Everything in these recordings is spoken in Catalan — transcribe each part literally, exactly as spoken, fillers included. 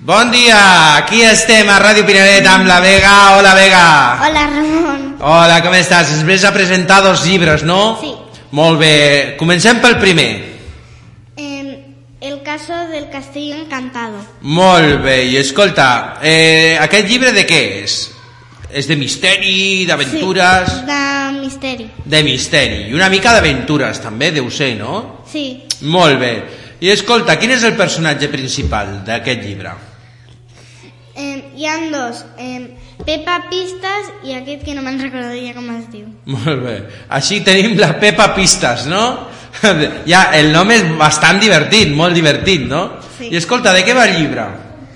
Bon dia, aquí estem a Ràdio Pinaret amb la Vega. Hola, Vega. Hola, Ramon. Hola, com estàs? Ens vés a presentar dos llibres, no? Sí. Molt bé, comencem pel primer. Eh, el caso del castillo encantado. Molt bé, i escolta, eh, aquest llibre de què és? És de misteri, d'aventures? Sí, de misteri. De misteri, i una mica d'aventures també deu ser, no? Sí. Molt bé, i escolta, quin és el personatge principal d'aquest llibre? Eh, hi ha dos, eh, Pepa Pistas i aquest que no me'n recordaria com es diu. Molt bé, així tenim la Pepa Pistas, no? Ja, el nom és bastant divertit, molt divertit, no? Sí. I escolta, de què va el llibre?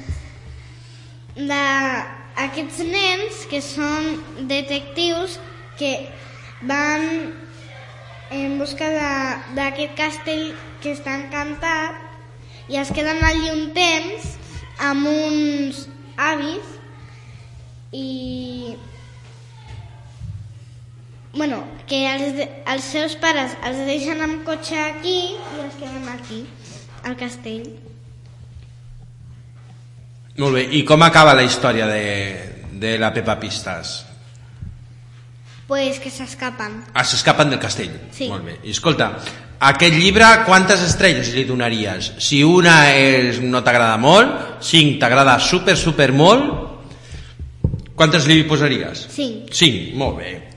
D'aquests nens que són detectius que van en busca d'aquest castell que està encantat i es queden allí un temps amb uns avis i bueno, que els, els seus pares els deixen amb cotxe aquí i es queden aquí, al castell. Molt bé, i com acaba la història de, de la Pepa Pistas? Pues que s'escapen. Ah, s'escapen del castell. Sí. Molt bé, i escolta, aquest llibre quantes estrelles li donaries? Si una és, no t'agrada molt, cinc t'agrada super super molt, quantes li posaries? Cinc. Cinc, molt bé.